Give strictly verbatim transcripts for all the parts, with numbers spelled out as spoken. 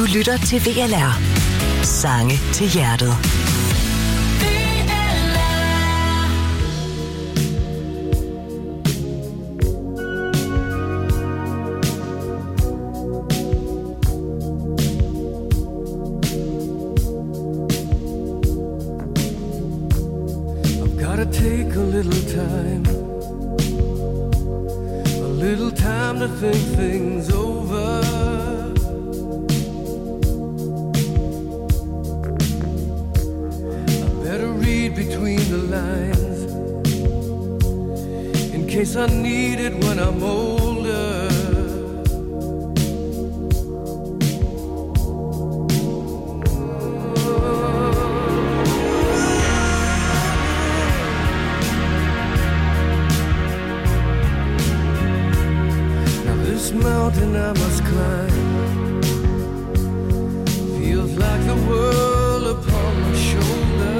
lytter til V L R. Sange til hjertet. Take a little time, a little time to think things over. I better read between the lines in case I need it when I'm older. Mountain I must climb feels like the world upon my shoulder.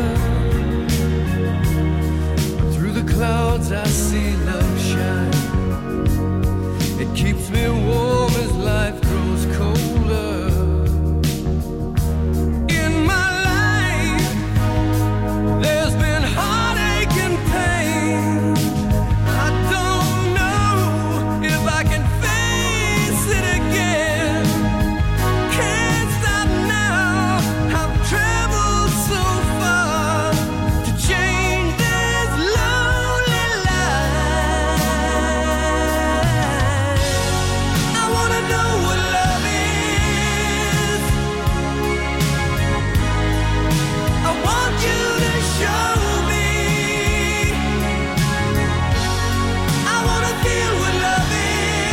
Through the clouds I see love shine. It keeps me warm as life grows colder. In my life there's been heartache and pain. I don't know if I can it again. Can't stop now. I've traveled so far to change this lonely life. I wanna know what love is. I want you to show me. I wanna feel what love is.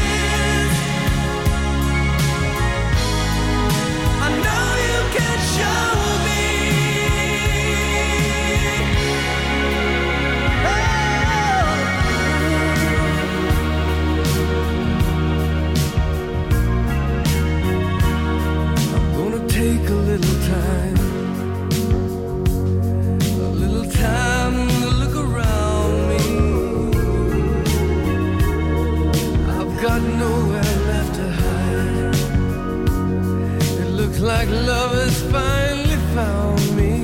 Take a little time, a little time to look around me. I've got nowhere left to hide. It looks like love has finally found me.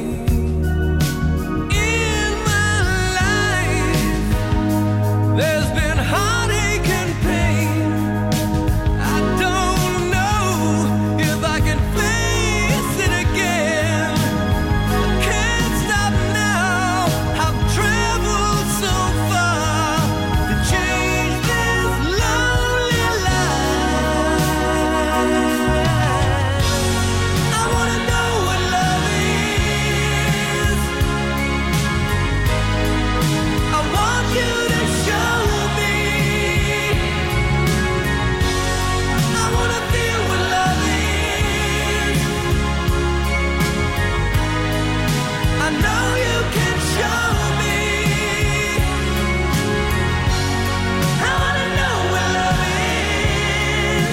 In my life, there's been heartache and pain. I don't know if I can face it again. I can't stop now. I've traveled so far to change this lonely life. I wanna know what love is. I want you to show me. I wanna feel what love is. I know you can show me. I wanna know what love is.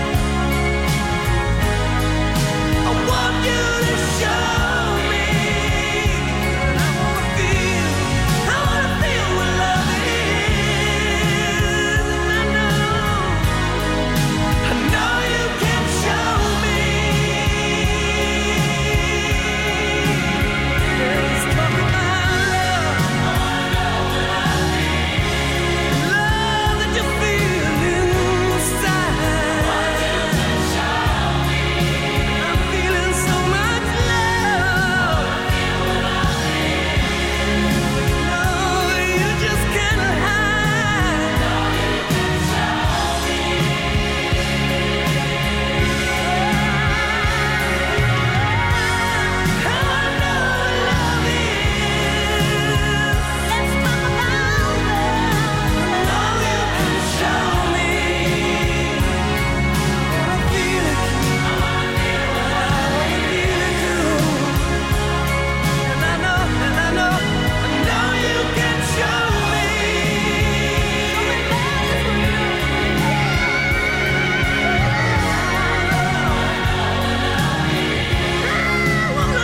I want you to show me. I wanna feel, I wanna feel what love is. I know, I know you can show me. Let's talk about love. Love that you feel inside. I'm feeling so much love. No, you just can't hide. I wanna know what love is. Let's talk about love. No, you can show me. I wanna feel it. I wanna feel it too. And I know, and I know, I know you can show me. I wanna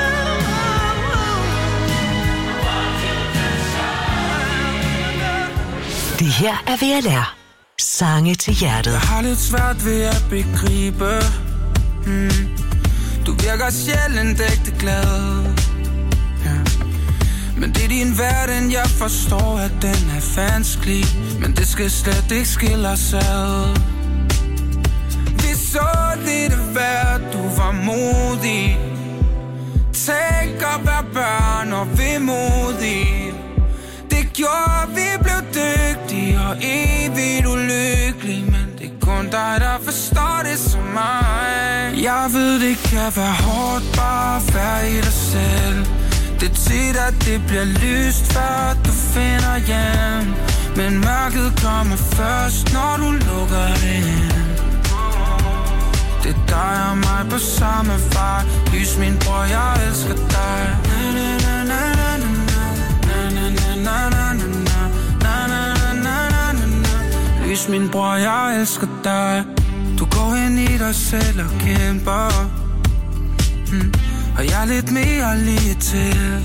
know. Det her er V L R. Sange til hjertet. Jeg har lidt svært ved at begribe, mm. Du virker sjældent ægte glad, ja. Men det er din verden, jeg forstår, at den er vanskelig. Men det skal slet ikke skille os ad. Vi så lidt af hvert, du var modig. Tænk at være børn og vemodige. Det gjorde, vi blev dygtige og evigt ulykkelige. Men det er kun dig, der forstår det som mig. Jeg ved, det kan være hårdt bare at være i dig selv. Det er tit, at det bliver lyst, før du finder hjem. Men mørket kommer først, når du lukker det ind. Det er dig og mig på samme vej. Lys min bror, jeg elsker dig. Na, na, na, na, na, na, na, na, na, na, na, na, na. Lys min bror, jeg elsker dig. Du går ind i dig selv og kæmper, mm. Og jeg er lidt mere lige til.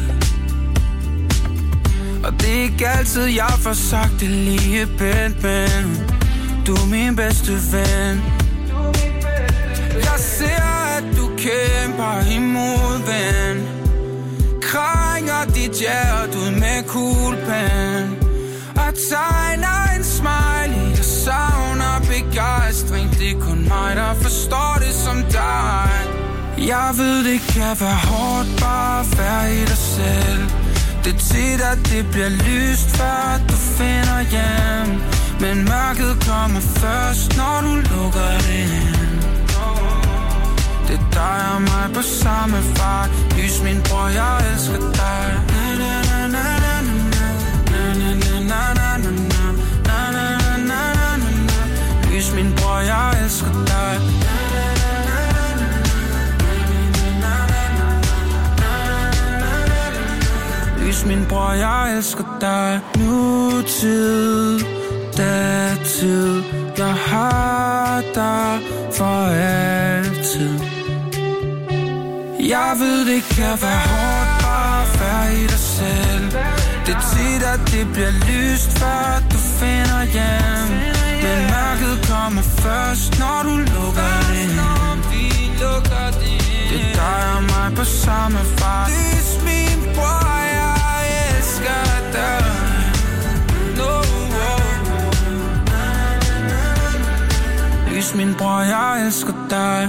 Og det er ikke altid, jeg får sagt det lige pænt, men du er min bedste ven. Jeg ser, at du kæmper imod, ven. Krænger dit hjerte ud med kuglepen og tegner en smiley. Jeg savner begejstring. Det er kun mig, der forstår det som dig. Jeg ved, det kan være hårdt bare at være i dig selv. Det er tit, at det bliver lyst, før du finder hjem. Men mørket kommer først, når du lukker det ind. Det er dig og mig på samme vej. Lys min bror, jeg elsker dig. Na na na na na na na na na na na na na na. Lys min bror, jeg elsker dig. Lys min bror, jeg elsker dig. Nutid, datid, jeg har dig for altid. Jeg ved, det kan være hårdt bare at være i dig selv. Det er tit, at det bliver lyst, før du finder hjem. Men mørket kommer først, når du lukker det ind. Det er dig og mig på samme vej. Lys min bror, jeg elsker dig. No, lys min bror, jeg elsker dig.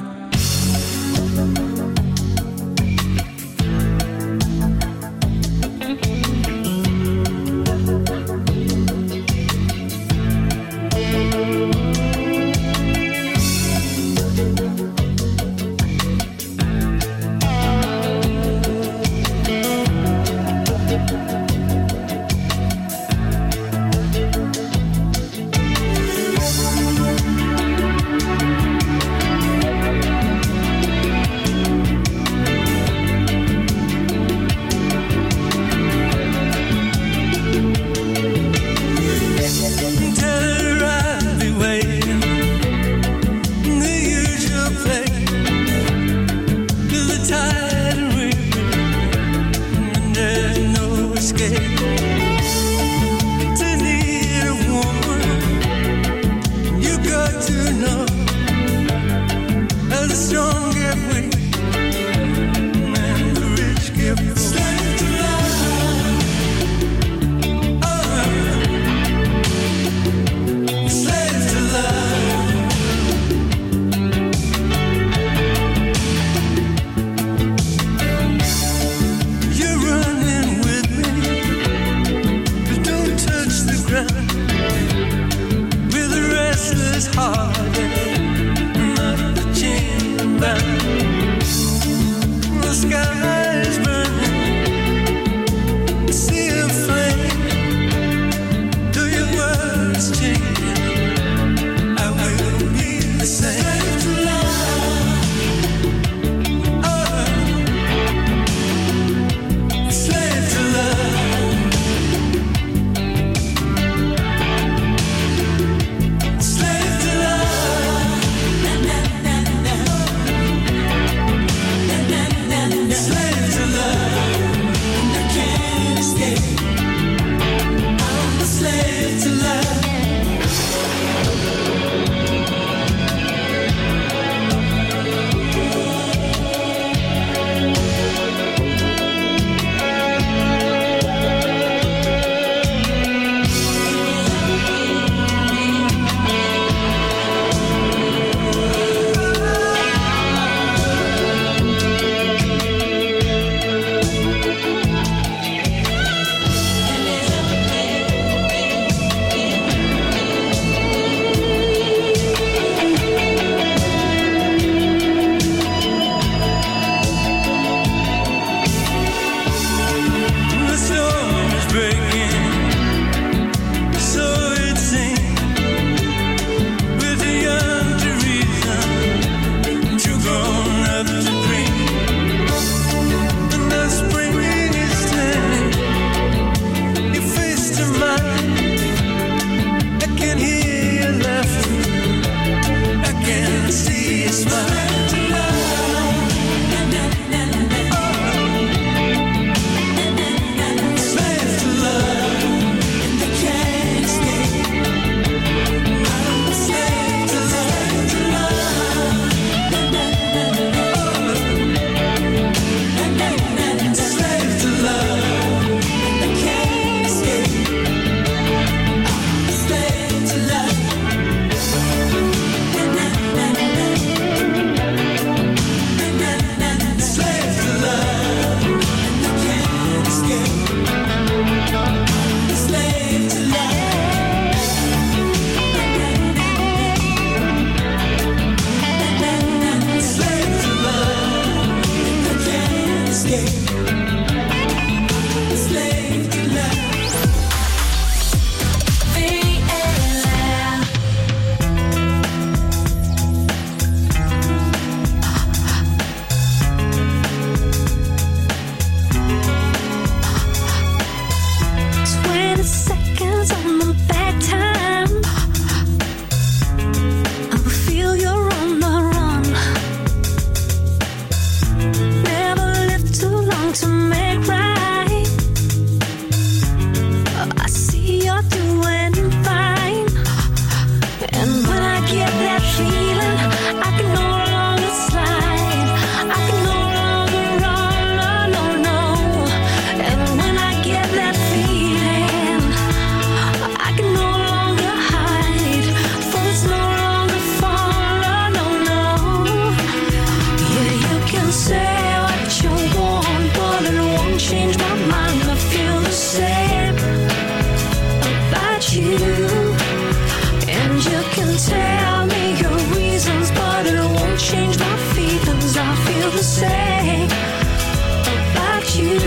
tell me your reasons, but it won't change my feelings. I feel the same about you.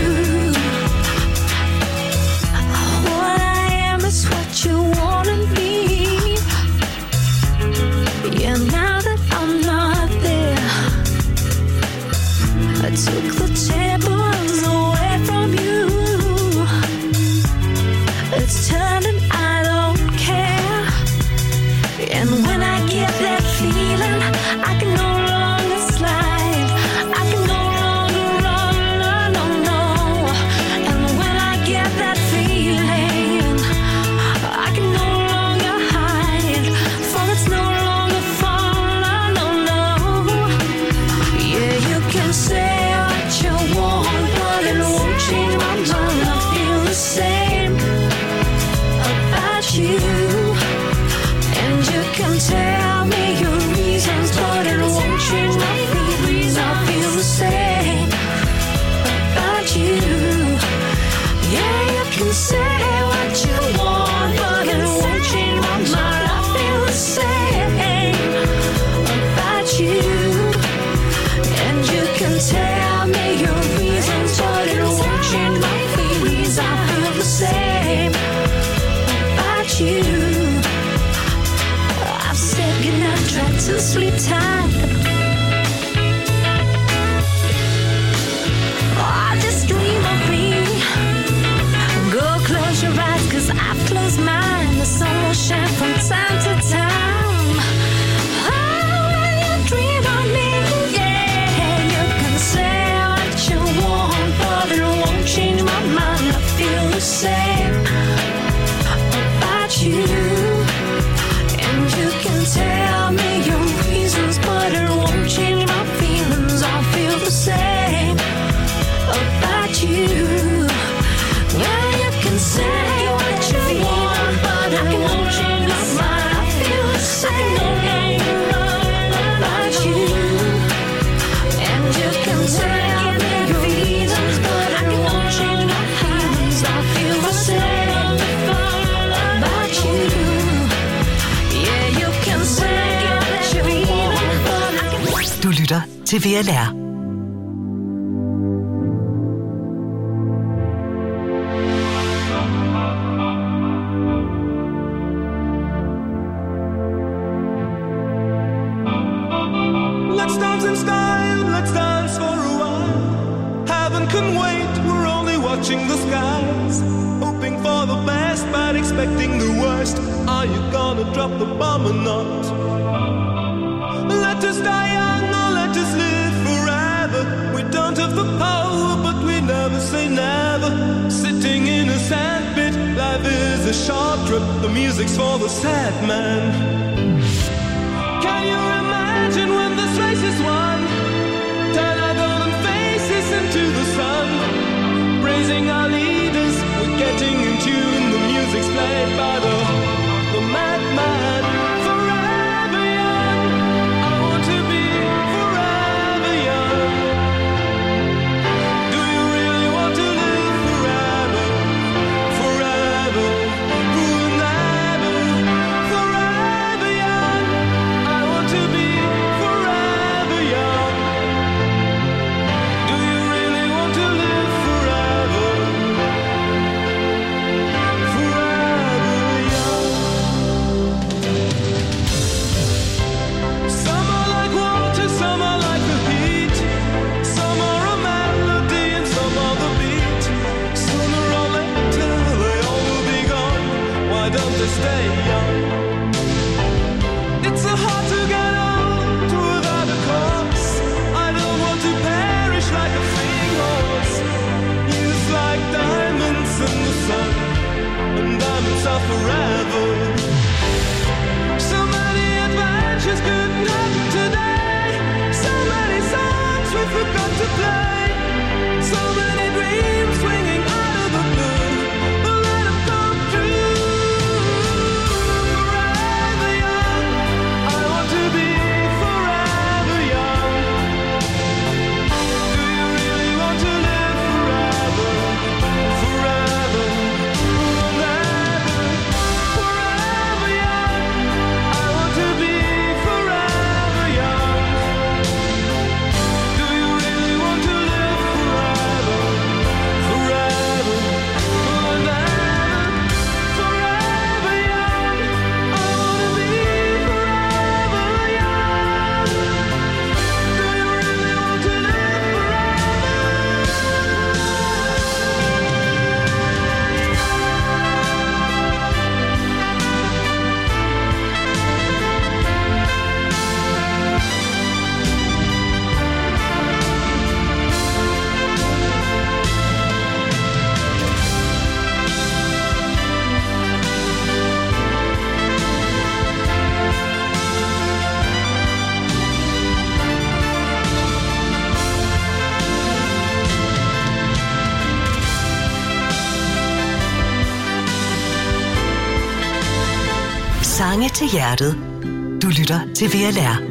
What I am is what you wanna be. Yeah, now that I'm not there, I took the tables away from you. It's turning, I don't care. And when I get that feeling, I can no longer slide. I can no longer run, no, no, no. And when I get that feeling, I can no longer hide. For it's no longer fun, no, no, no. Yeah, you can say what you want, but it won't change my mind. I feel the same about you. And you can tell me your reasons, but it won't change my feelings. I feel the same about you. Yeah, you can say what you want, but it won't change my mind. I feel the same about you. And you can tell me your reasons, but it won't change my feelings. I feel the same about you. I've said goodnight, tried to sleep tight. Oh, just dream of me. Go close your eyes, cause I've closed mine. The sun will shine from time to time. Oh, when you dream of me, yeah, you can say what you want, but it won't change my mind. I feel the same about you. And you can tell me your reasons, but it won't change my feelings. I feel the same about you. Yeah, you can say what you want, but it won't change my mind. I feel the same about you. And you can tell me your reasons, but it won't change my feelings. I feel the same about you. Yeah, you can say what you want, but I can. Du lytter til V L R. Let's dance in style, let's dance for a while. Heaven can wait, we're only watching the skies. Hoping for the best, but expecting the worst. Are you gonna drop the bomb or not? Let us die young or let us live forever. We don't have the power, but we never say never. Sitting in a sandpit, life is a short trip. The music's for the sad man. Can you imagine when this race is won? Turn our golden faces into the sun. Praising our leaders, we're getting in tune. The music's played by the, the madman. Forever young, I want to be forever young. Do you really want to live forever? Forever, forever, forever young. I want to be forever young. Do you really want to live forever? Forever young. til hjertet. Du lytter til V L R.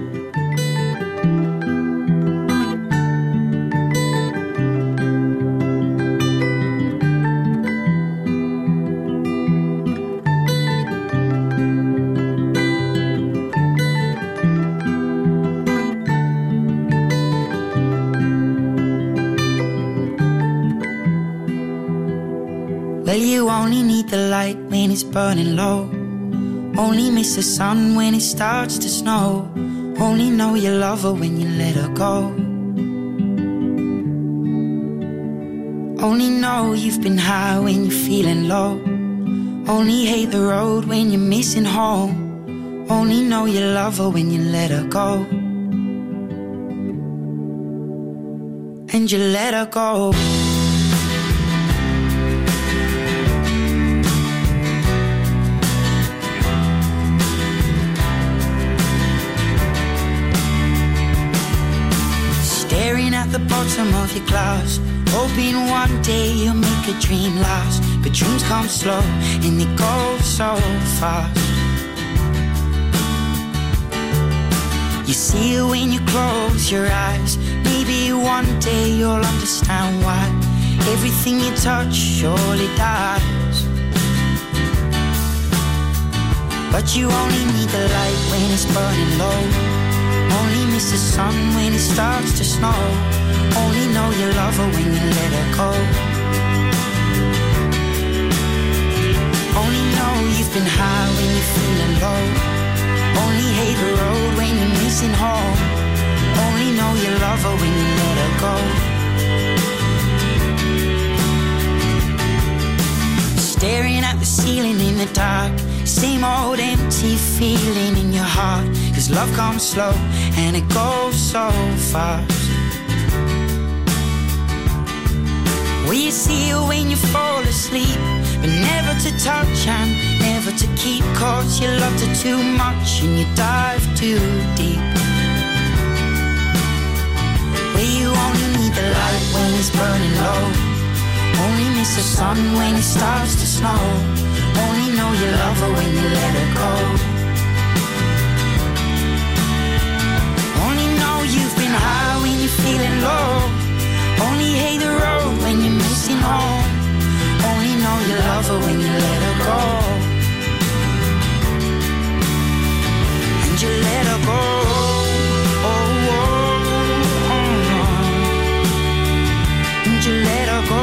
Well, you only need the light when it's burning low. Only miss the sun when it starts to snow. Only know you love her when you let her go. Only know you've been high when you're feeling low. Only hate the road when you're missing home. Only know you love her when you let her go. And you let her go. At the bottom of your glass, hoping one day you'll make a dream last. But dreams come slow and they go so fast. You see it when you close your eyes. Maybe one day you'll understand why everything you touch surely dies. But you only need the light when it's burning low. Only miss the sun when it starts to snow. Only know you love her when you let her go. Only know you've been high when you're feeling low. Only hate the road when you're missing home. Only know you love her when you let her go. Staring at the ceiling in the dark. Same old empty feeling in your heart. Cause love comes slow and it goes so fast. Well, you see it when you fall asleep, but never to touch and never to keep. Cause you loved her too much and you dive too deep. Well, you only need the light when it's burning low. Only miss the sun when it starts to snow. Only know you love her when you let her go. Only know you've been high when you're feeling low. Only hate the road when you're missing home. Only know you love her when you let her go. And you let her go. Oh, oh, oh, oh. And you let her go.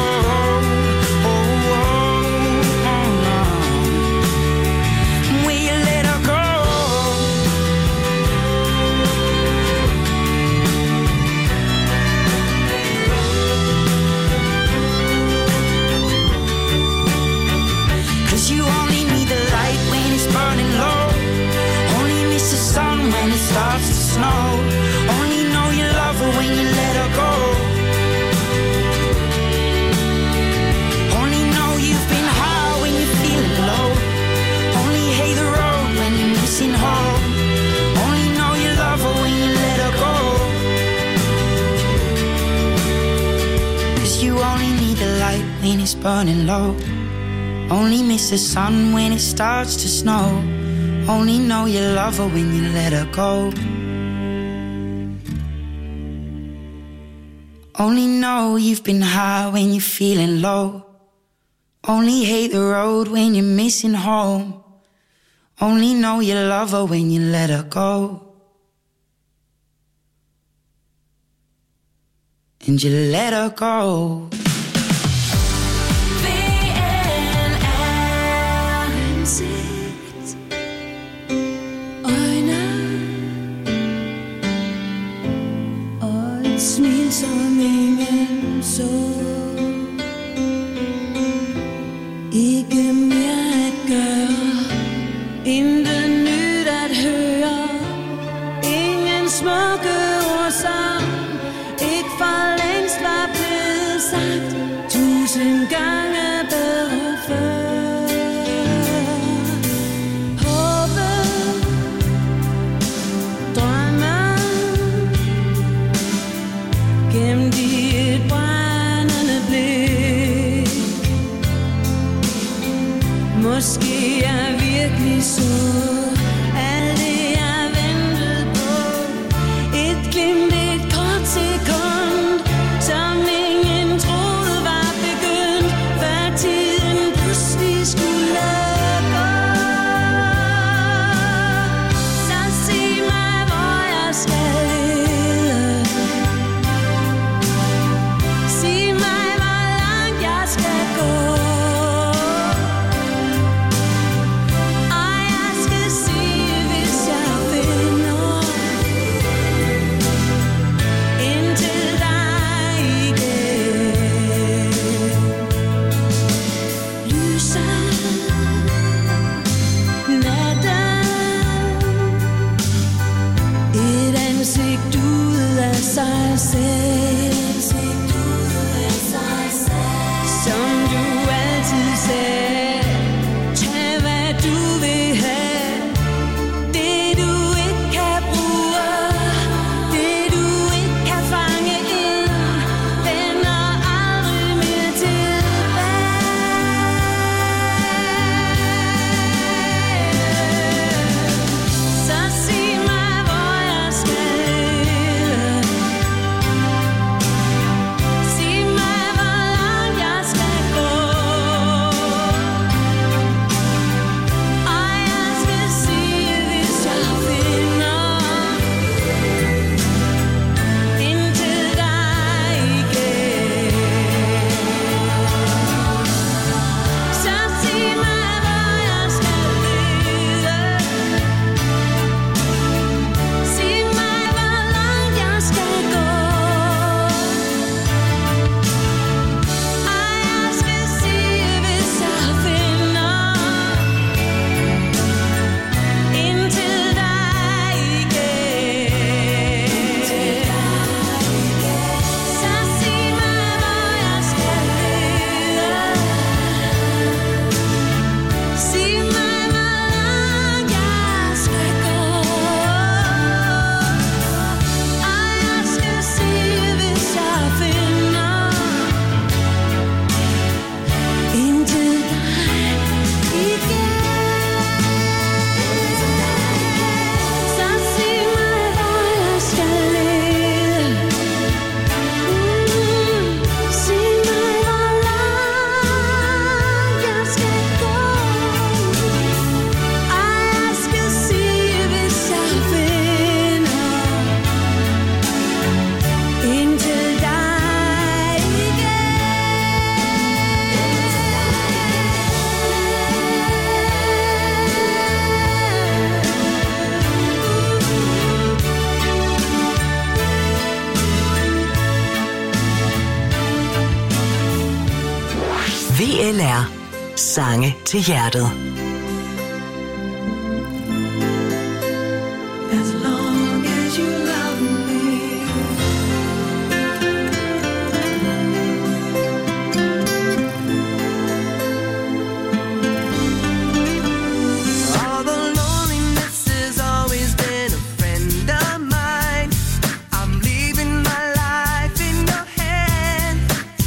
When it starts to snow, only know you love her when you let her go. Only know you've been high when you're feeling low. Only hate the road when you're missing home. Only know you love her when you let her go. Cause you only need the light when it's burning low. Only miss the sun when it starts to snow. Only know you love her when you let her go. Only know you've been high when you're feeling low. Only hate the road when you're missing home. Only know you love her when you let her go. And you let her go. Smil som ingen så. Ikke mere at gøre, intet nyt at høre. Ingen smukke ord som ikke for længst var blevet sagt tusind gange bedre før. Håbet, drømmen, gemt i et brændende L R. Sange til hjertet. As long as you love me. All the loneliness has always been a friend of mine. I'm leaving my life in your hands.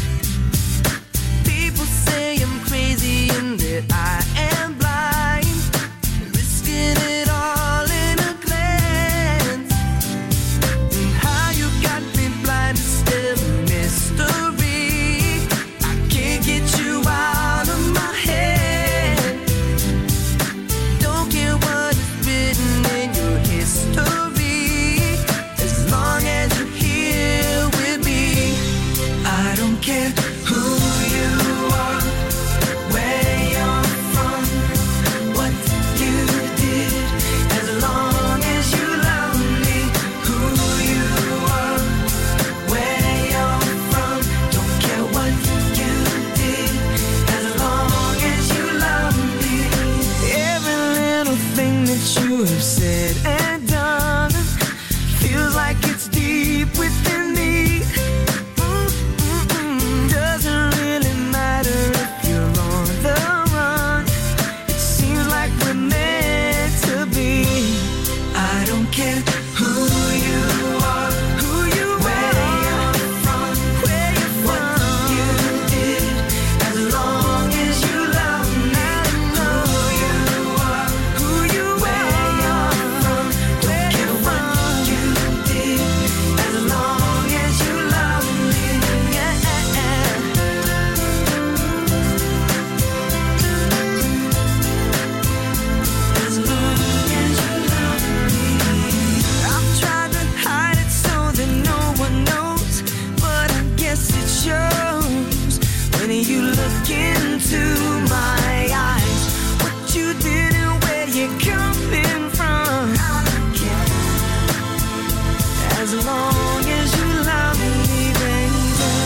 People say I'm crazy and that I am blind, risking it all in a glance. And how you got me blind is still a mystery. I can't get you out of my head. Don't care what is written in your history, as long as you're here with me. I don't care who you are, where you're from, what you did, as long as you love me. Who you are, where you're from, don't care what you did, as long as you love me. Every little thing that you have said and done feels like it's deep within me. Mm-mm-mm. Doesn't really matter if you're on the run. It seems like we're meant to be. I don't care who you are, who you where you're from, where you're from, what you did, as long as you love me. Who you are, who you where you're from, don't care what you did, as long as you love me. Yeah. As long as you love me. I've tried to hide it so that no one knows, but I guess it shows when you look into my eyes. What you did and where you're coming from, I don't care, as long as you love me, baby.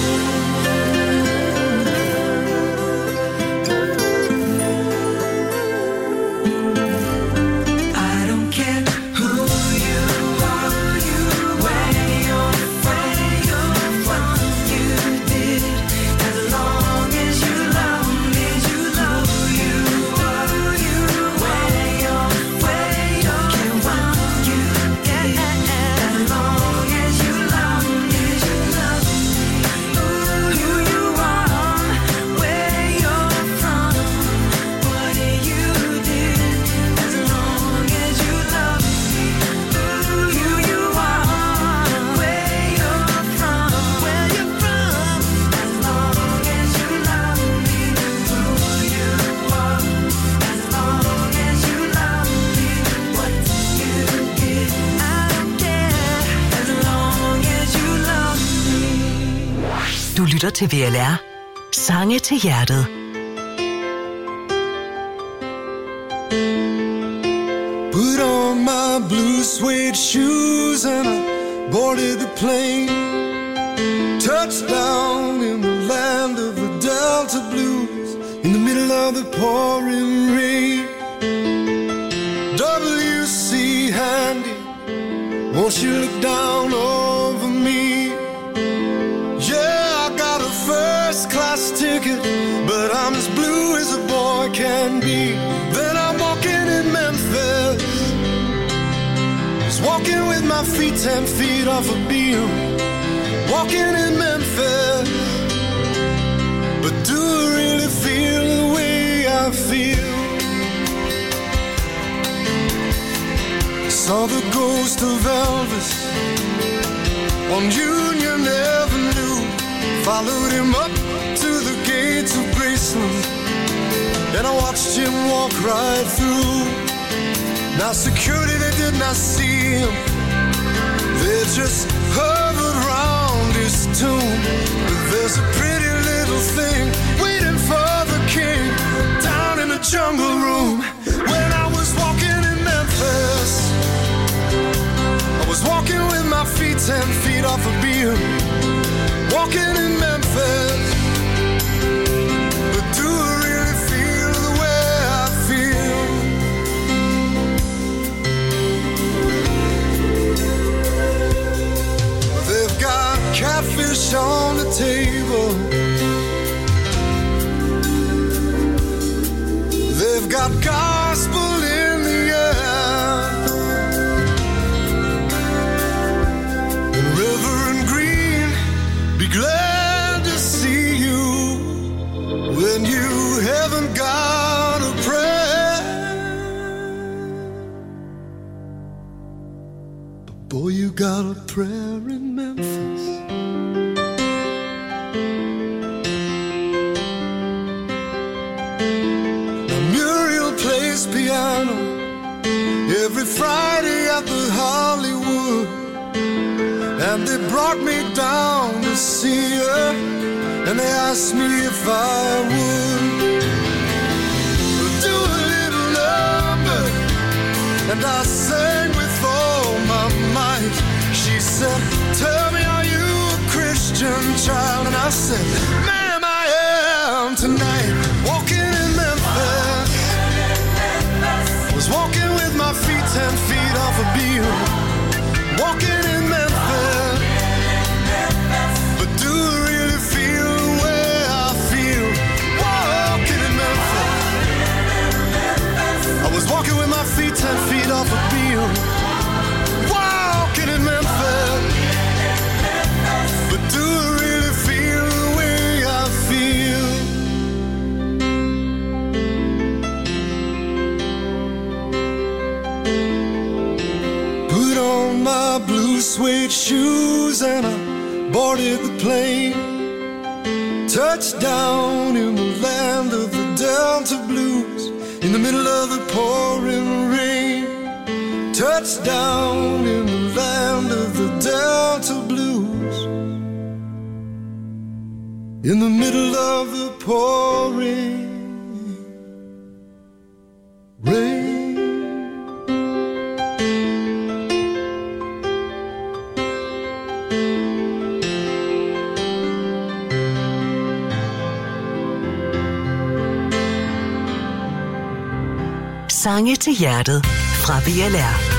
I don't care who you are, where you're from, what you did, as long as you love me. You love who you are, where you're from, don't care what you did, as long as you love me. You love who you are, where you're from, what you did, as long as you love me. Who you are, where you're from, where you're from, as long as you love me. Who you are, as long as you love me. What you did, I don't care, as long as you love me. Du lytter til V L R. Sange til hjertet. Put on my blue suede shoes and I boarded the plane. Touchdown in the land of the Delta Blues, in the middle of the pouring rain. W C Handy, won't you look down over me? Yeah, I got a first class ticket, but I'm as blue as a boy can be. Then I'm walking in Memphis, just walking with my feet ten feet off a beam. Walking in Memphis, but do I really feel the way I feel? Saw the ghost of Elvis on Union Avenue, followed him up to the gates of Graceland, and I watched him walk right through. Now security, they did not see him, they just hovered round his tomb. But there's a pretty little thing waiting for the king down in the jungle room. When I was walking in Memphis, I was walking with my feet ten feet off a beam. Walking in Memphis, but do Boy, you got a prayer in Memphis. Now Muriel plays piano every Friday at the Hollywood, and they brought me down to see her, and they asked me if I would do a little number, and I sang with all my might. She said, tell me, are you a Christian child? And I said, ma'am, I am tonight. Walking in Memphis, was walking with my feet ten feet off a beam. Walking in Memphis, but do I really feel the way I feel? Walking in Memphis, I was walking with my feet ten feet off a beam. Walking in Memphis, but do I really feel the way I feel? Put on my blue suede shoes and I boarded the plane. Touched down in the land of the Delta Blues, in the middle of the pouring rain. Touched down in the land of the Delta Blues, in the middle of the pouring rain. Sange til hjertet fra B L R.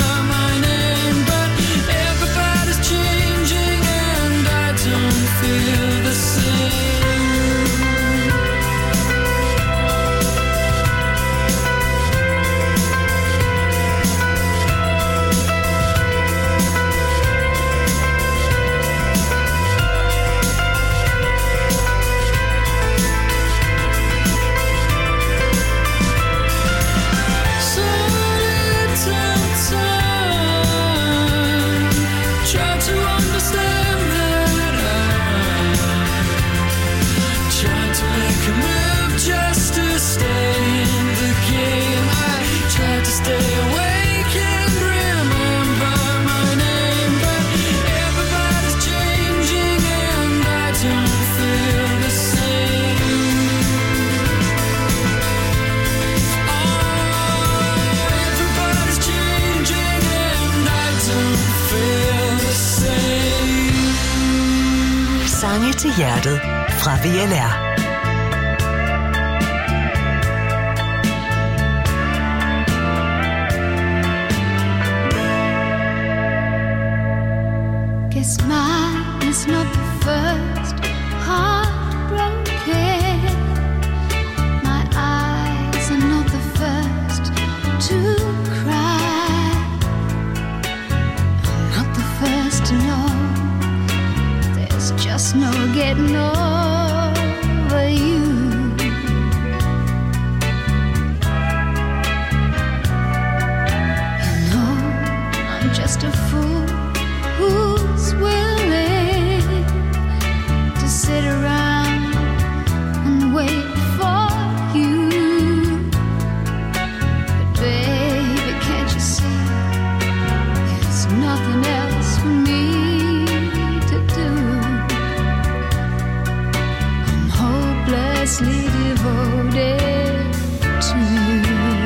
Feel til hjertet fra V L R. Guess mine is not the first heartbroken. My eyes are not the first to cry. I'm not the first to know. There's just no getting over you. You know, I'm just a fool who's willing to sit around and wait for you. But baby, can't you see there's nothing else for me to do? I'm hopelessly devoted to you.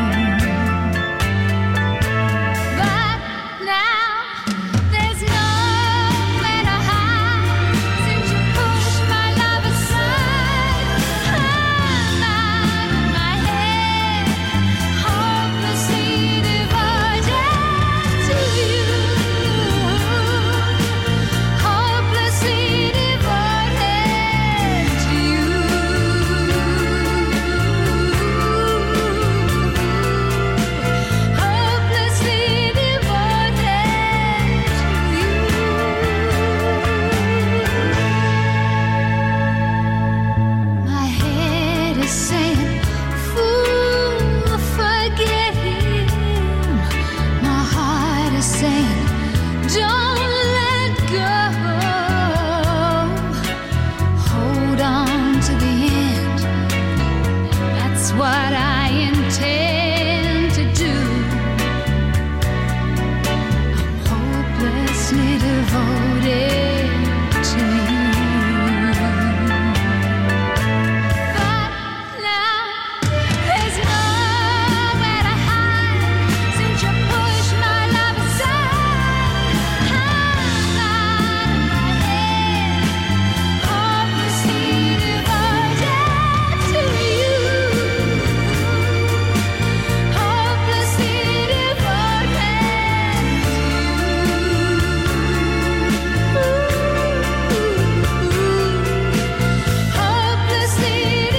But now there's nowhere to hide since you pushed my love aside. I'm out of my head, hopelessly devoted to you. Hopelessly devoted to you. Hopelessly devoted to you. My head is saying, fool, forget him. My heart is saying, don't let go. Hold on to the end. That's what I intend to do. I'm hopelessly devoted to you. But now there's nowhere to hide since you pushed my love aside. I'm out of my head, hopelessly devoted to you. Hopelessly devoted to you. Hopelessly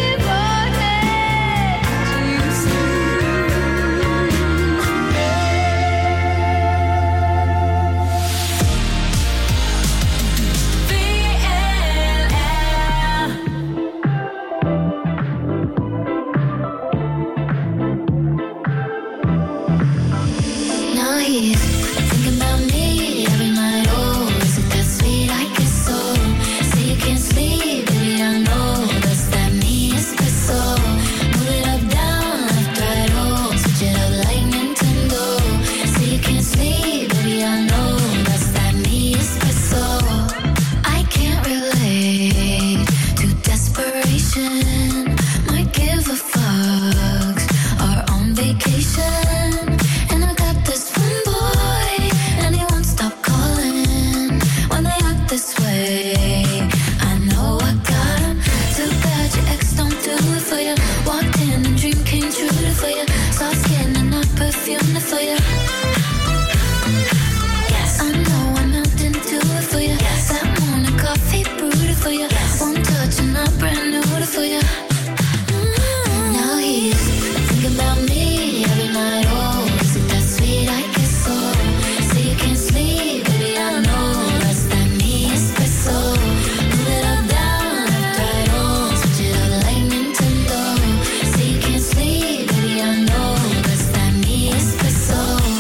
Now he's thinking about me every night. Oh, is it that sweet? I guess so. Say you can't sleep, baby, I know. That's that me espresso. Move it up, down, left, right, oh. Switch it up like Nintendo. Say you can't sleep, baby, I know. That's that me espresso. I can't relate to desperation. Might give a fuck. Are on vacation. And I got this one boy, and he won't stop calling when they act this way. I know I got him. Too bad your ex don't do it for you. Walked in and dream came true for you. Soft skin and not perfume for you. Yes, I know I'm melting to it for you. Yes, that morning coffee brewed for you. Yes, one touch and I'm brand new for you. Mm. Now he's thinking about me every night. Oh, is it that sweet? I guess so. Say you can't sleep, baby, I know. That's that me espresso. Move it up, down, left, right, oh. Switch it up like Nintendo. Say you can't sleep, baby, I know. That's that me espresso.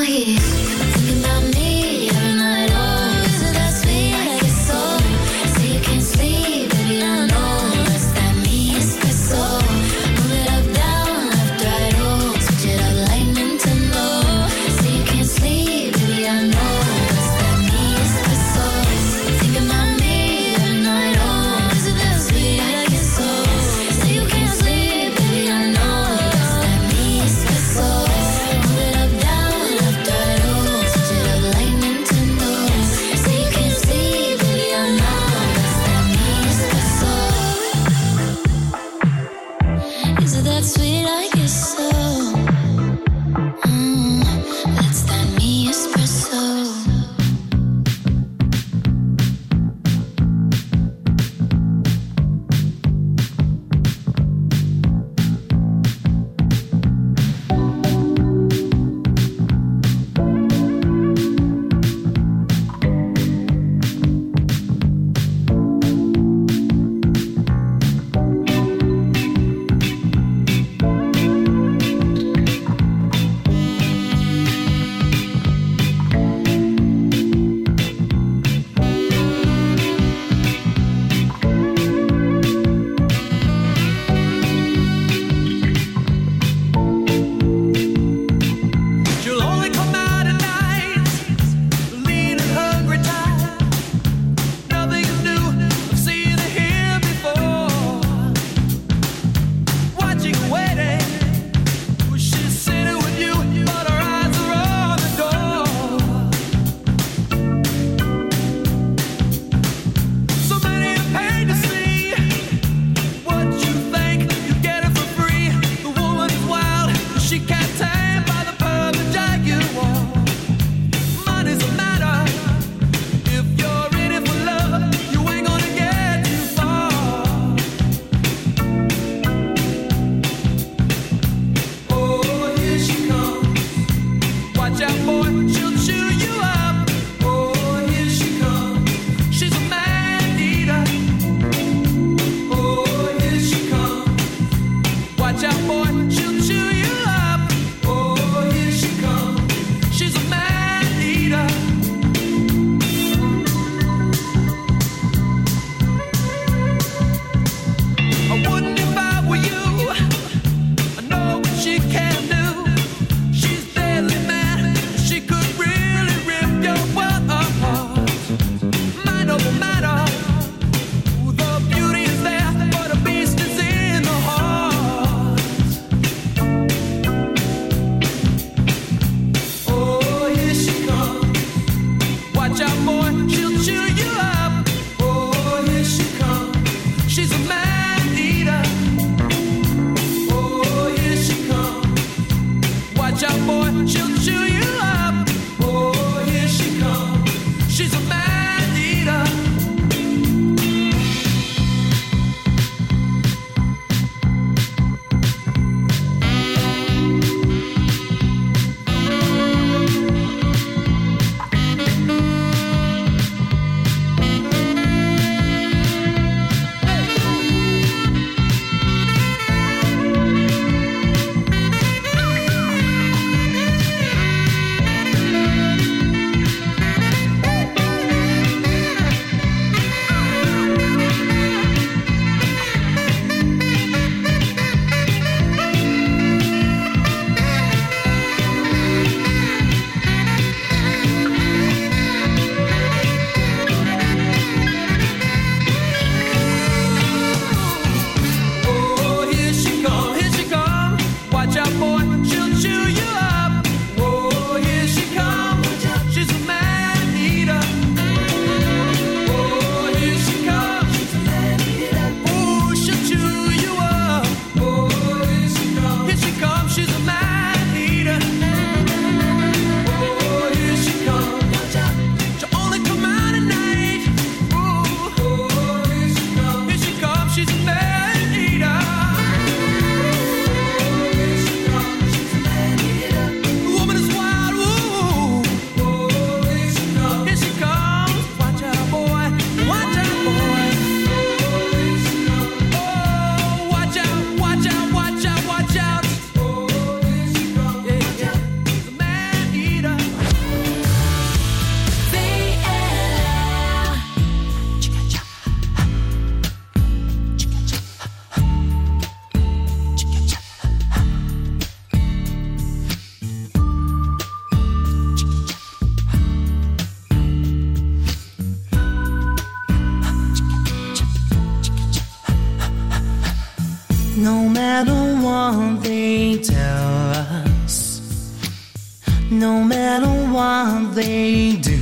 here, thinking about me every night. Oh, is it that sweet? I guess so. Say you can't sleep, baby, I know. That's that me espresso. Move it up, down, left, right, oh. Switch it up like Nintendo. Say you can't sleep, baby, I know. That's that me espresso. Thinking about me every night. Oh, is it that sweet? I guess so. Say you can't sleep, baby, I know. That's that me espresso. Move it up, down, left, right, oh. Switch it up like Nintendo. Say you can't sleep, baby, I know. That's that me espresso. Is it that sweet? I guess so. Mm, that's that me espresso. You'll only come out at night, lean and hungry, tired. Nothing is new. I've seen it here before. Watching and waiting, well, she's sitting with you, but her eyes are on the door. So many are paid to see what you think you get it for free. The woman is wild, she can't tame by the perfect jaguar. Money's a matter. If you're in it for love, you ain't gonna get too far. Oh, here she comes. Watch out, boy, she'll chew you up. Oh, here she comes. She's a man eater. Oh, here she comes. Watch out, boy, she'll chew you up. Oh, here she comes. She's a man eater. I wouldn't if I were you. I know what she can do. She's deadly mad. She could matter what they tell us, no matter what they do,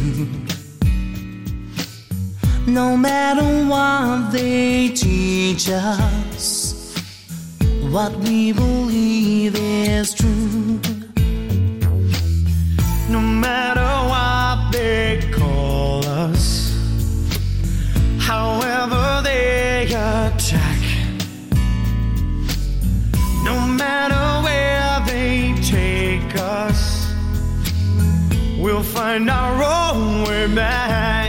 no matter what they teach us, what we believe is true. No matter what they call us, however they attack, no matter where they take us, we'll find our own way back.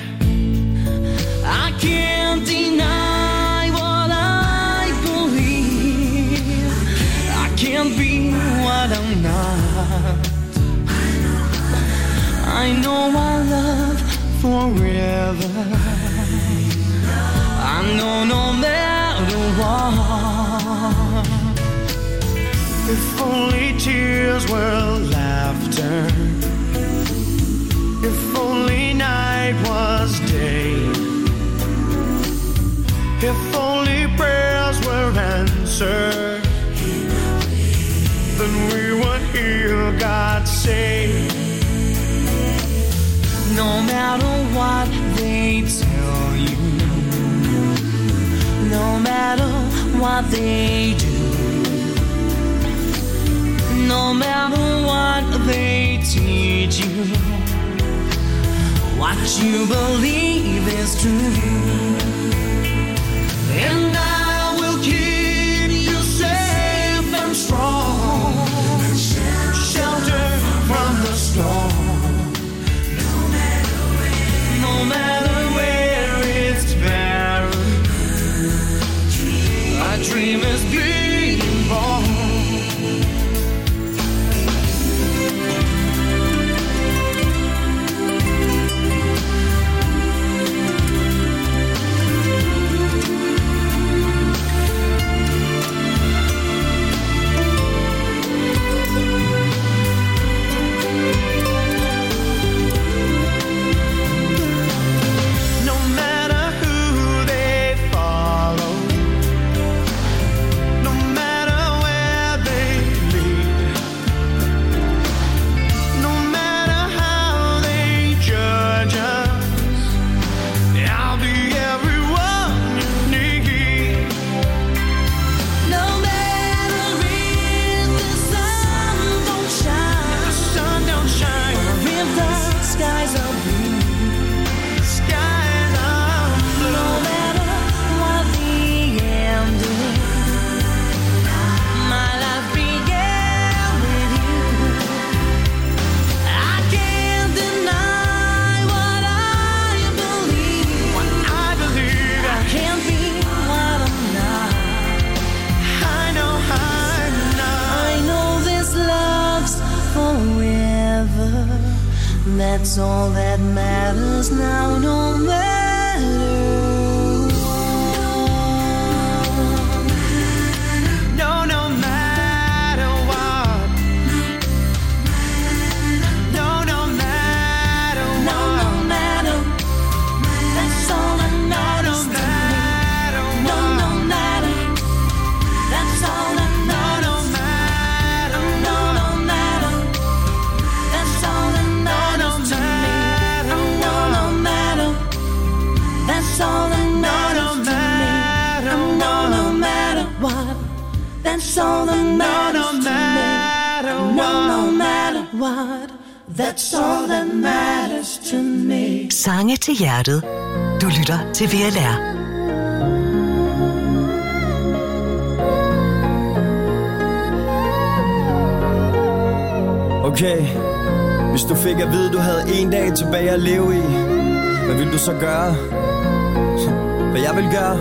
I can't deny what I believe. I can't be what I'm not. I know I love forever. I know no matter what. If only tears were laughter, if only night was day, if only prayers were answered, then we would hear God say, no matter what they tell you, no matter what they do, no matter what they teach you, what you believe is true. And I will keep you safe and strong, shelter from the storm. No matter where it's barren, a dream is being born. That's all that matters now, no matter what. No, no matter what. No, no matter what. No, no matter. That's all that matters to me. No, no matter. That's all that matters. No, no matter. That's all that matters to me. No, no matter. That's all that matters to me. No, no matter what. That's all that matters to me. No, no matter what. That's all that matters to me. Sange til hjertet. Du lytter til V L R. Okay, hvis du fik at vide, du havde en dag tilbage at leve i, hvad ville du så gøre? Hvad jeg vil gøre?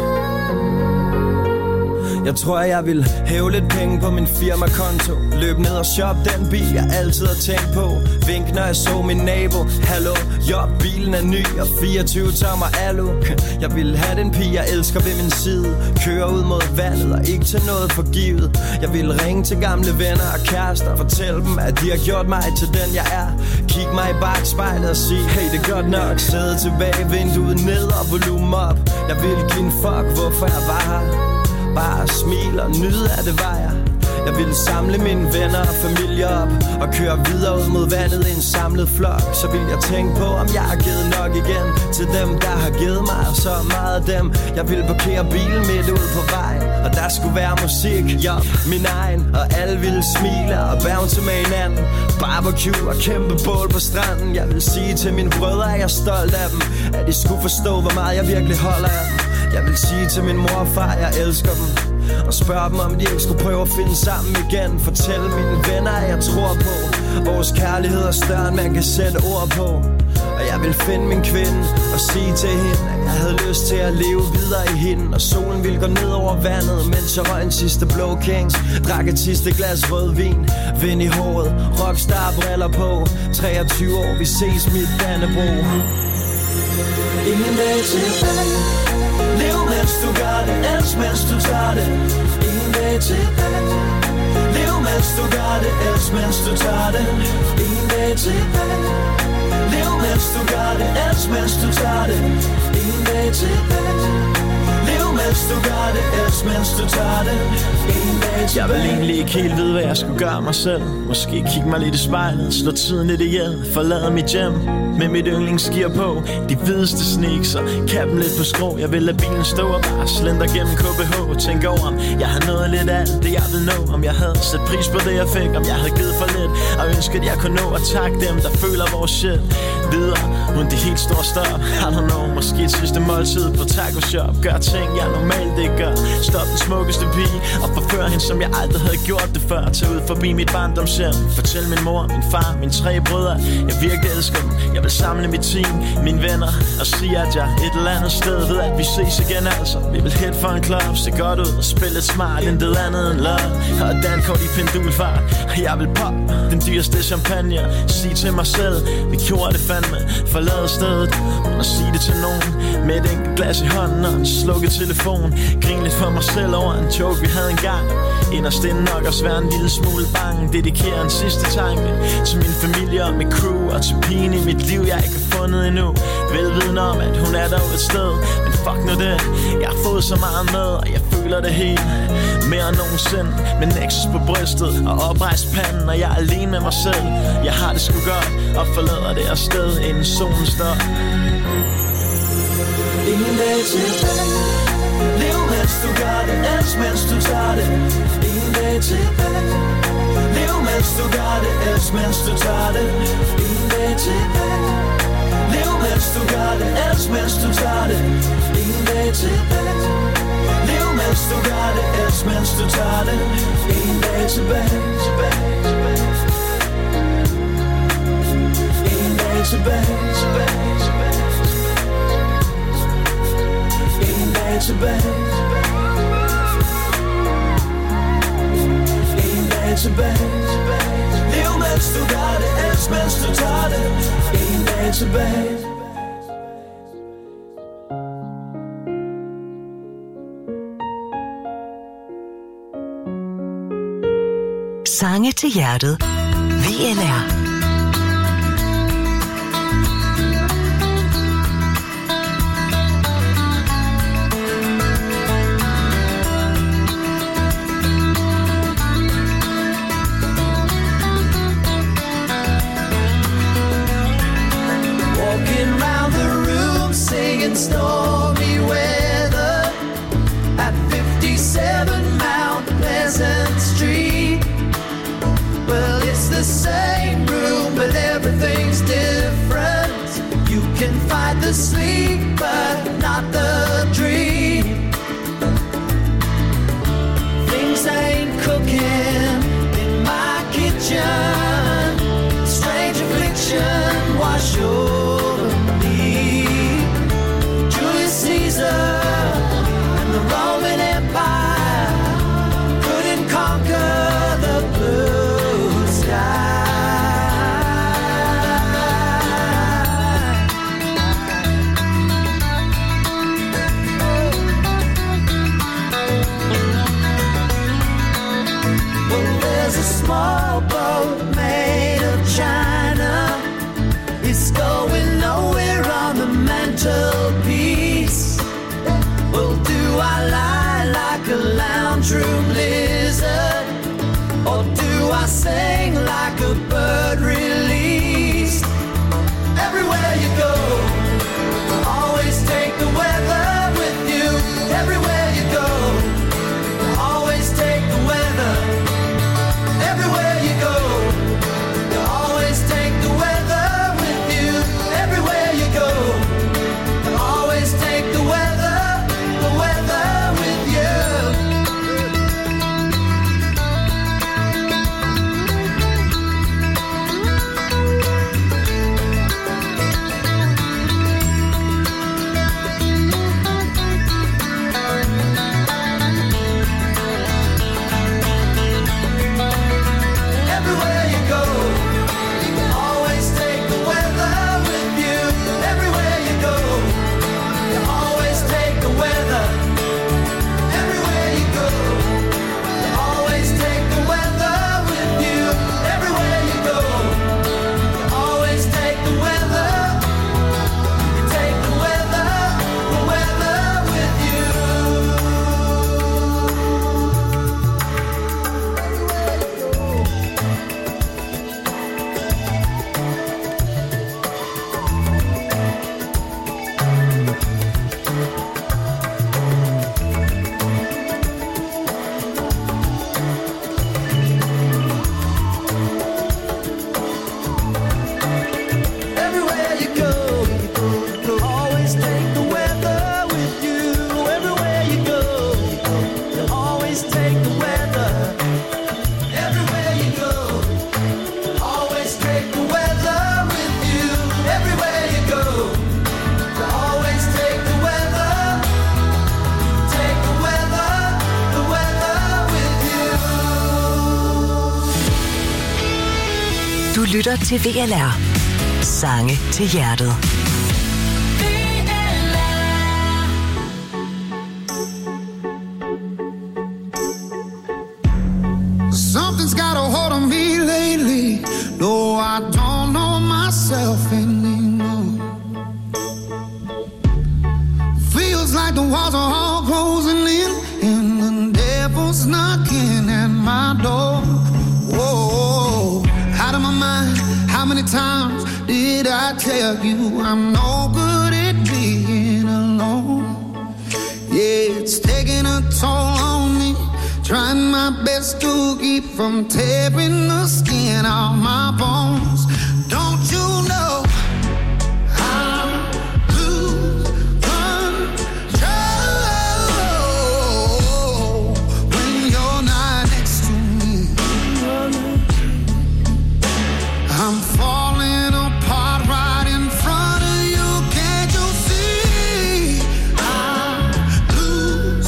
Jeg tror, jeg vil hæve lidt penge på min firmakonto, løb ned og shop den bil, jeg altid har tænkt på. Vink, når jeg så min nabo. Hallo, jo, bilen er ny og fireogtyve tommer alu. Jeg vil have den pige, jeg elsker ved min side. Køre ud mod vandet og ikke til noget forgivet. Jeg vil ringe til gamle venner og kærester og fortælle dem, at de har gjort mig til den, jeg er. Kig mig i bagspejlet og sige, hey, det er godt nok. Sæde tilbage, vinduet ned og volumen op. Jeg vil give en fuck, hvorfor jeg var her. bare smile og nyde af det var jeg. Jeg ville samle mine venner og familie op og køre videre ud mod vandet i en samlet flok. Så ville jeg tænke på, om jeg har givet nok igen til dem, der har givet mig så meget af dem. Jeg ville parkere bilen midt ud på vejen, og der skulle være musik, ja, min egen. Og alle ville smile og bounce med hinanden. Barbecue og kæmpe bål på stranden. Jeg ville sige til mine brødre, at jeg er stolt af dem, at de skulle forstå, hvor meget jeg virkelig holder af dem. Jeg vil sige til min mor og far, at jeg elsker dem, og spørge dem, om de ikke skulle prøve at finde sammen igen. Fortælle mine venner, at jeg tror på vores kærlighed er større, end man kan sætte ord på. Og jeg vil finde min kvinde og sige til hende, at jeg havde lyst til at leve videre i hende. Og solen ville gå ned over vandet, mens jeg røg en sidste Blå Kings. Drak et sidste glas rødvin, vind i håret, rockstar briller på. treogtyve år, vi ses mit Dannebro. Ingen dag tilbage. Lev mens du gør det, elsk mens du tager det. Ingen dag tilbage. Lev mens du gør det, elsk mens du tager det. Ingen dag tilbage. Lev mens du gør det, elsk mens du tager det. Ingen dag tilbage. Lev mens du gør det, elsk mens du tager det. Ingen dag tilbage. Jeg vil egentlig ikke helt vide, hvad jeg skulle gøre mig selv. Måske kigge mig lidt i spejlet, slå tiden lidt ihjel, forlade mit hjem med mit yndlingsgear på, de hvideste sneaks og kappen lidt på skrå. Jeg vil lade bilen stå og bare slender gennem K B H. Tænk over, om jeg har nået lidt af det, jeg vil nå. Om jeg havde sat pris på det, jeg fik, om jeg havde givet for lidt, og ønsket, at jeg kunne nå at takke dem, der føler vores shit videre, uden de helt store stop. I don't know, måske et sidste måltid på taco shop. Gør ting, jeg normalt ikke gør. Stop den smukkeste pige og forfør hende, som jeg aldrig havde gjort det før. Tag ud forbi mit barndomshjem, fortæl min mor, min far, mine tre brødre, jeg virkelig elsker dem. Jeg vil samle mit team, mine venner, og sige, at jeg et eller andet sted ved, at vi ses igen altså. Vi vil hit for en club, se godt ud og spille lidt smart, intet andet end love. Og dankort i pendulfart, og jeg vil pop den dyreste champagne. Sige til mig selv, vi gjorde det fandme, forlade stedet, uden at sige det til nogen. Med et enkelt glas i hånden og en slukket telefon. Grin lidt for mig selv over en joke, vi havde engang. Inderst inde nok også være en lille smule bange. Dedikerer en sidste tanke til min familie og mit crew, og til pigen i mit liv, jeg ikke har fundet endnu. Velviden om, at hun er der et sted, men fuck nu det. Jeg har fået så meget med, og jeg føler det helt mere end nogensinde. Med Nexus på brystet og oprejst panden, og jeg er alene med mig selv. Jeg har det sgu godt, og forlader det her sted, inden solen står. Ingen dag tilbage. Lev mens du gør det, elsk mens du tager det. Ingen dag tilbage. Lev mens du gør det, elsk mens du tager det. Ingen dag tilbage. Lev mens du gør det, elsk mens du tager det. Ingen dag tilbage. Lev mens du gør det, elsk mens du tager det. Ingen dag tilbage. Ingen dag tilbage. Ingen dag tilbage. Ingen dag tilbage. Lev mens du gør det, elsk mens du tager det. Ingen dag tilbage. Sange til hjertet. V L R. Stormy weather at fifty-seven Mount Pleasant Street. Well, it's the same room, but everything's different. You can fight the sleep, but not the dream. Things ain't cooking in my kitchen. Strange affliction wash over me. Caesar and the Roman Empire couldn't conquer the blue sky. Well, there's a small boat made of China. It's going lytter til V L R. Sange til hjertet. Something's got a hold on me lately. No, I don't know myself anymore. Feels like the walls are all closing in, and the devil's knocking at my door. Whoa, out of my mind. How many times did I tell you I'm no good at being alone? Yeah, it's taking a toll on me. Trying my best to keep from tearing the skin off my bones. Don't you know I lose control when you're not next to me? I'm falling apart right in front of you. Can't you see? I lose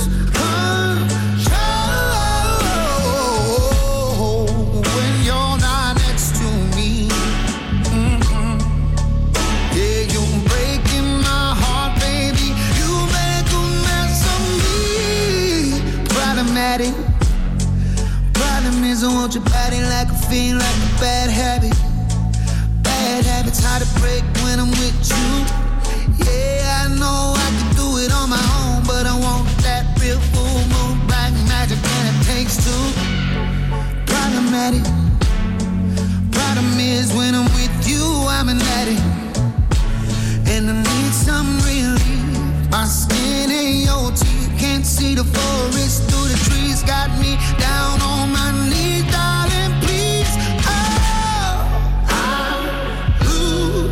control when you're not next to me. Mm-hmm. Yeah, you're breaking my heart, baby. You make a mess of me. Problematic. Problem is I want your body like a fiend, like a bad habit. Bad habits hard to break when I'm with you. Yeah, I know I can do it on my own, but I want that real full moon black magic, and it takes two. Problematic. Problem is when I'm with you, I'm an addict, and I need some relief. My skin ain't your teeth, can't see the forest through the trees. Got me down on my knees, darling, please. Oh, I lose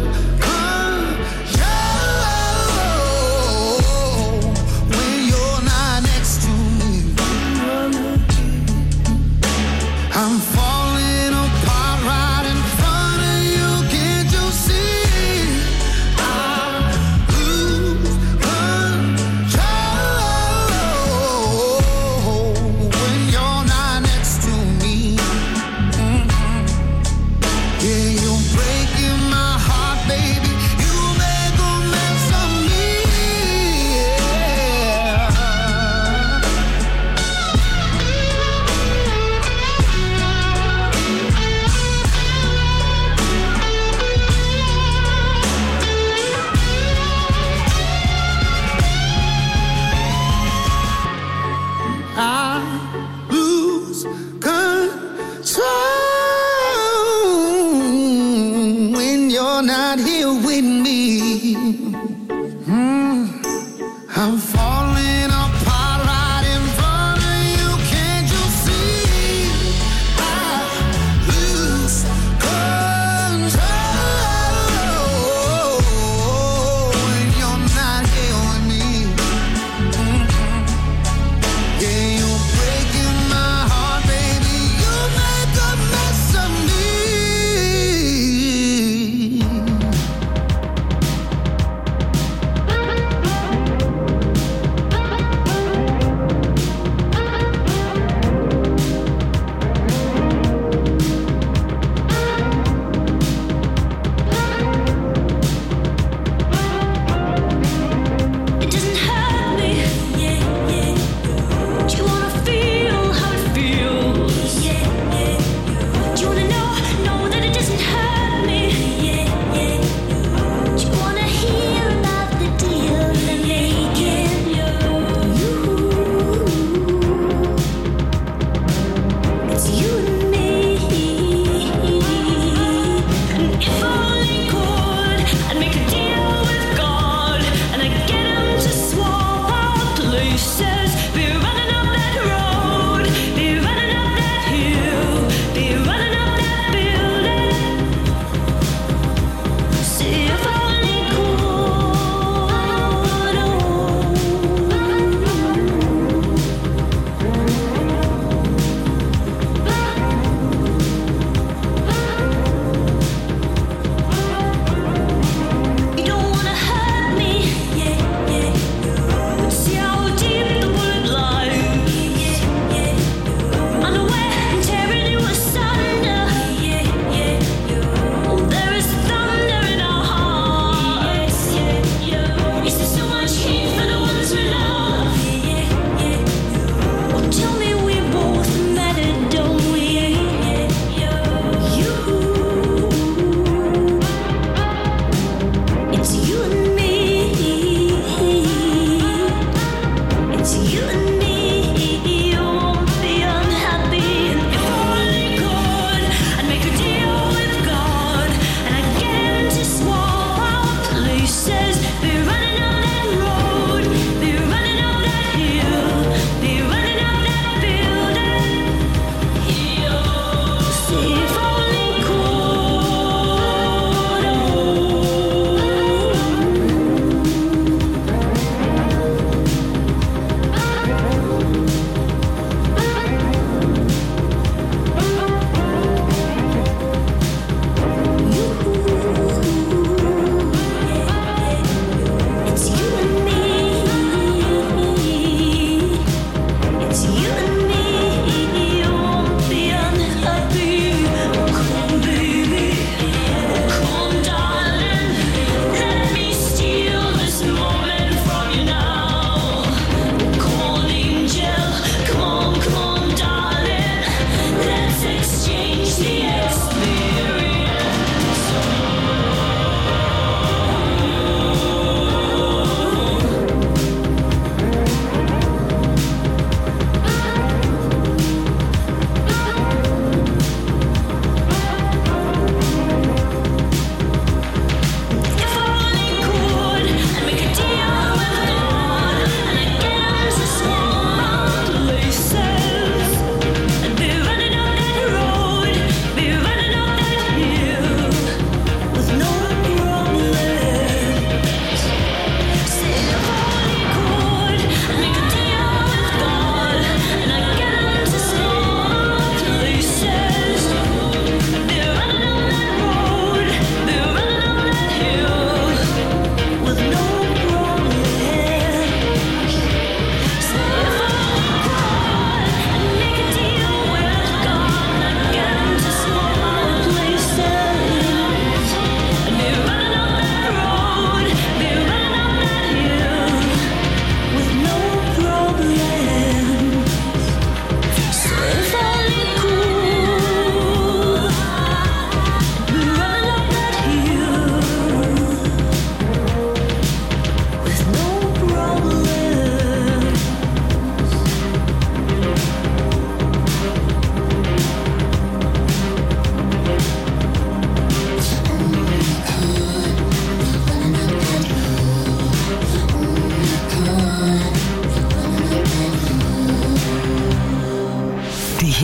control when you're not next to me. I'm falling apart right in front of you. Can't you see? I lose control when you're not next to me. Mhm. Yeah, you're breaking my heart, baby. You make a mess of me. Yeah. I lose control when you're not here with me. Mm. I'm falling apart right in front of you. Can't you see? I lose control when you're not here with me. Mhm. Yeah, you're breaking my heart, baby. You make a mess of me.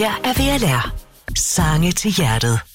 Her er V L R. Sange til hjertet.